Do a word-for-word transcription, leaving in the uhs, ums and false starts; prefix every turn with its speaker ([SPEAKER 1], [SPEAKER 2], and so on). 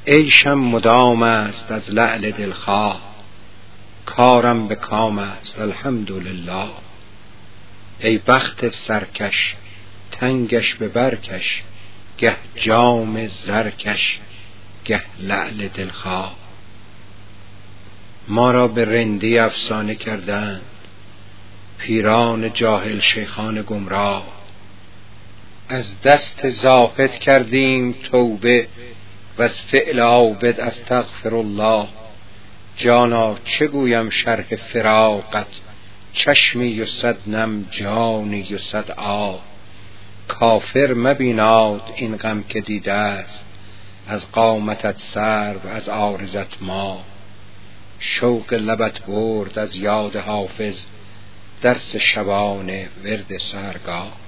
[SPEAKER 1] عیشم مدام است از لعل دلخواه، کارم به کام است الحمدلله. ای بخت سرکش تنگش به برکش، گه جام زرکش گه لعل دلخواه. ما را به رندی افسانه کردند پیران جاهل شیخان گمراه. از دست زاهد کردیم توبه و از فعل عابد استغفرالله. جانا چه گویم شرح فراقت، چشمی و صد نم جانی و صد آه. کافر مبیناد این غم که دیده است، از قامتت سرو از عارضت ماه. شوق لبت برد از یاد حافظ، درس شبانه ورد سحرگاه.